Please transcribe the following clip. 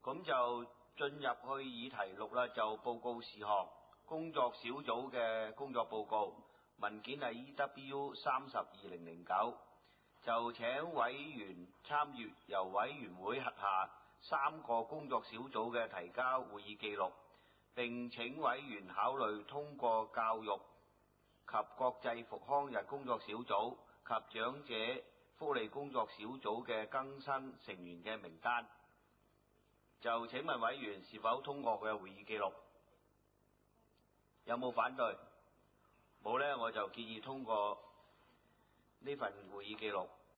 咁就進入去議題錄啦，就報告事項。工作小組嘅工作報告文件係 EW32-009，就請委員參閱由委員會轄下3個工作小組嘅提交會議記錄，並請委員考慮通過教育及國際復康日工作小組及長者福利工作小組嘅更新成員嘅名單。就請問委員是否通過佢嘅會議記錄？有冇反對？冇呢，我就建議通過呢份會議記錄。